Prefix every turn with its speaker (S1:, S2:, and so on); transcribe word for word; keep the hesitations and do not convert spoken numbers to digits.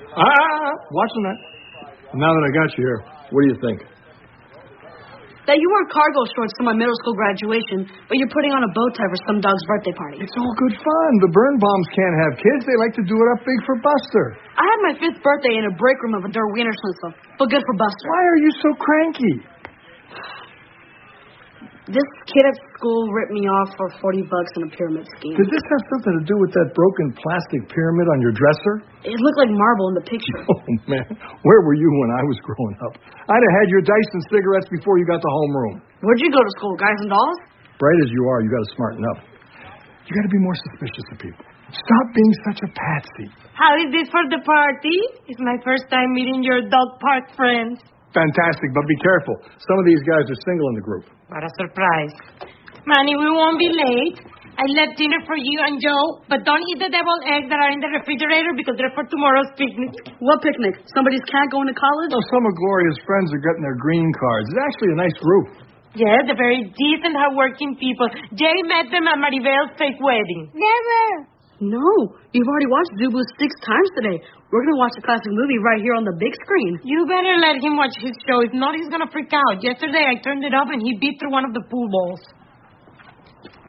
S1: Ah, watching that. Now that I got you here, what do you think?
S2: That you wore cargo shorts to my middle school graduation, but you're putting on a bow tie for some dog's birthday party.
S1: It's all good fun. The Birnbaums can't have kids. They like to do it up big for Buster.
S2: I had my fifth birthday in a break room of a Der Wiener Schnitzel, but good for Buster.
S1: Why are you so cranky?
S2: This kid at school ripped me off for forty bucks in a pyramid scheme.
S1: Did this have something to do with that broken plastic pyramid on your dresser?
S2: It looked like marble in the picture.
S1: Oh, man. Where were you when I was growing up? I'd have had your Dyson cigarettes before you got to homeroom.
S2: Where'd you go to school, Guys and Dolls?
S1: Bright as you are, you got to smarten up. You got to be more suspicious of people. Stop being such a patsy.
S3: How is this for the party? It's my first time meeting your dog park friends.
S1: Fantastic, but be careful. Some of these guys are single in the group.
S3: What a surprise. Manny, we won't be late. I left dinner for you and Joe, but don't eat the deviled eggs that are in the refrigerator because they're for tomorrow's picnic.
S2: What picnic? Somebody's cat going to college?
S1: Oh, some of Gloria's friends are getting their green cards. It's actually a nice group.
S3: Yeah, they're very decent, hardworking people. Jay met them at Maribel's fake wedding.
S4: Never.
S2: No, you've already watched Zubu six times today. We're going to watch a classic movie right here on the big screen.
S3: You better let him watch his show. If not, he's going to freak out. Yesterday, I turned it up and he beat through one of the pool balls.